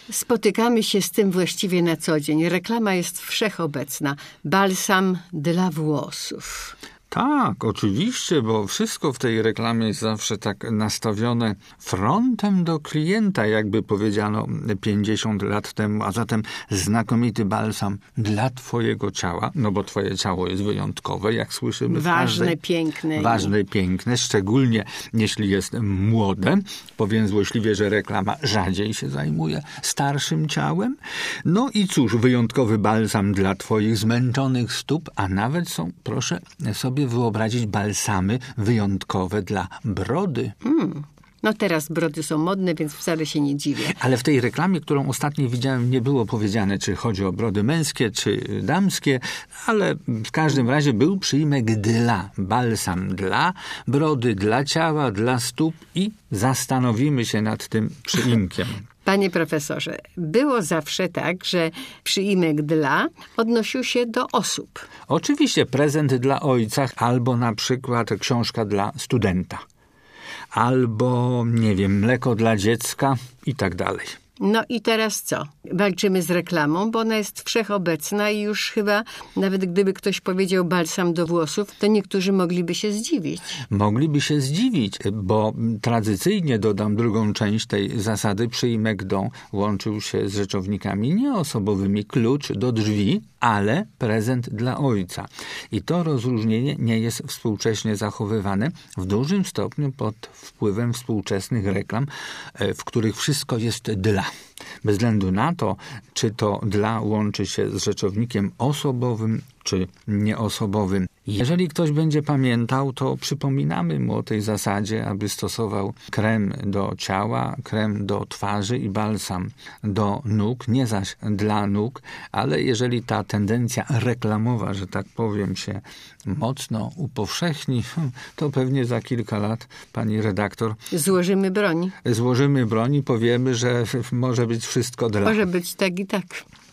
Spotykamy się z tym właściwie na co dzień. Reklama jest wszechobecna. Balsam dla włosów. Tak, oczywiście, bo wszystko w tej reklamie jest zawsze tak nastawione frontem do klienta, jakby powiedziano 50 lat temu, a zatem znakomity balsam dla twojego ciała, no bo twoje ciało jest wyjątkowe, jak słyszymy. Ważne, piękne. Ważne i piękne, szczególnie jeśli jest młode. Powiem złośliwie, że reklama rzadziej się zajmuje starszym ciałem. No i cóż, wyjątkowy balsam dla twoich zmęczonych stóp, a nawet są, proszę sobie wyobrazić, balsamy wyjątkowe dla brody. No teraz brody są modne, więc wcale się nie dziwię. Ale w tej reklamie, którą ostatnio widziałem, nie było powiedziane, czy chodzi o brody męskie, czy damskie, ale w każdym razie był przyimek dla. Balsam dla brody, dla ciała, dla stóp i zastanowimy się nad tym przyimkiem. Panie profesorze, było zawsze tak, że przyimek dla odnosił się do osób. Oczywiście prezent dla ojca, albo na przykład książka dla studenta, albo, nie wiem, mleko dla dziecka i tak dalej. No i teraz co? Walczymy z reklamą, bo ona jest wszechobecna i już chyba, nawet gdyby ktoś powiedział balsam do włosów, to niektórzy mogliby się zdziwić. Mogliby się zdziwić, bo tradycyjnie, dodam drugą część tej zasady, przyimek do łączył się z rzeczownikami nieosobowymi, klucz do drzwi, ale prezent dla ojca. I to rozróżnienie nie jest współcześnie zachowywane w dużym stopniu pod wpływem współczesnych reklam, w których wszystko jest dla. Bez względu na to, czy to dla łączy się z rzeczownikiem osobowym, czy nieosobowym. Jeżeli ktoś będzie pamiętał, to przypominamy mu o tej zasadzie, aby stosował krem do ciała, krem do twarzy i balsam do nóg, nie zaś dla nóg, ale jeżeli ta tendencja reklamowa, że tak powiem, się mocno upowszechni, to pewnie za kilka lat, pani redaktor, Złożymy broń i powiemy, że może być wszystko dla. Może być tak i tak.